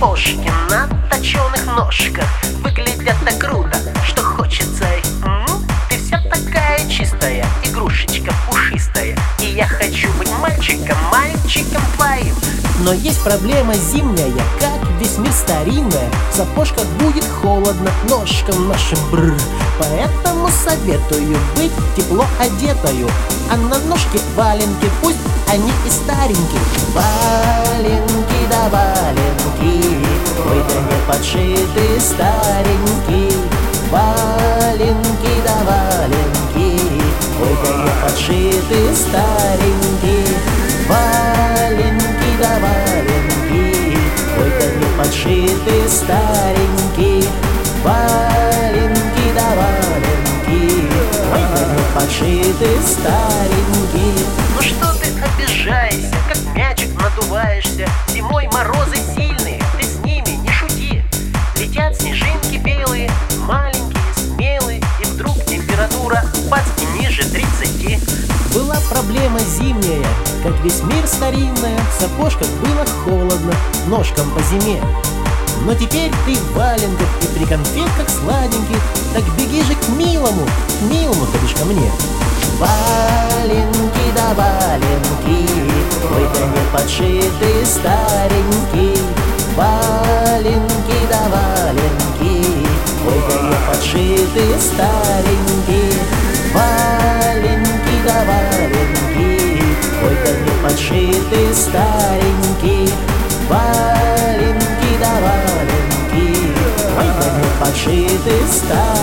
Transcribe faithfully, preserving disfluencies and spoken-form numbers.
сапожки на точеных ножках выглядят так круто, что хочется их. М-м, ты вся такая чистая, игрушечка пушистая, и я хочу быть мальчиком, мальчиком твоим. Но есть проблема зимняя, как весь мир старинная. В сапожках будет холодно ножкам нашим, бррр. Поэтому советую быть тепло одетою, а на ножке валенки, пусть они и старенькие. Валенки да валенки, ой, да не подшиты старенькие. Валенки да валенки, ой, да не подшиты старенькие. Валенки да валенки, ой, да не подшиты старенькие. Валенки да валенки, ой, да не подшиты старенькие. Ну что ты обижаешься, как мячик надуваешься? Зимой морозы сильные, ты с ними не шути. Летят снежинки белые, маленькие, смелые, и вдруг температура бац и ниже тридцати. Была проблема зимняя, как весь мир старинная. В сапожках было холодно ножкам по зиме. Но теперь ты в валенках и при конфетках сладеньких. Так беги же к милому, к милому, то бишь ко мне. Валенки да валенки, ой, да не подшиты старенькие. Валенки да валенки, ой, да не подшиты старенькие. Валенки да валенки, ой, да не подшиты старенькие. Валенки да валенки, ой, да не подшиты старенькие.